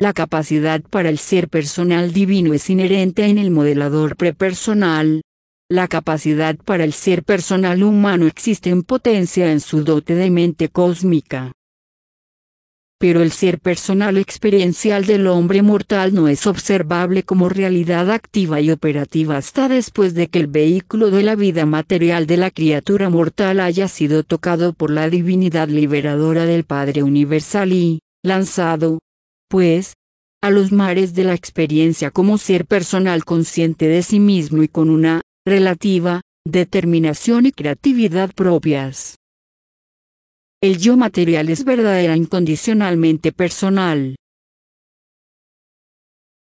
La capacidad para el ser personal divino es inherente en el modelador prepersonal. La capacidad para el ser personal humano existe en potencia en su dote de mente cósmica. Pero el ser personal experiencial del hombre mortal no es observable como realidad activa y operativa hasta después de que el vehículo de la vida material de la criatura mortal haya sido tocado por la divinidad liberadora del Padre Universal y, lanzado, pues, a los mares de la experiencia como ser personal consciente de sí mismo y con una, relativa, determinación y creatividad propias. El yo material es verdadera incondicionalmente personal.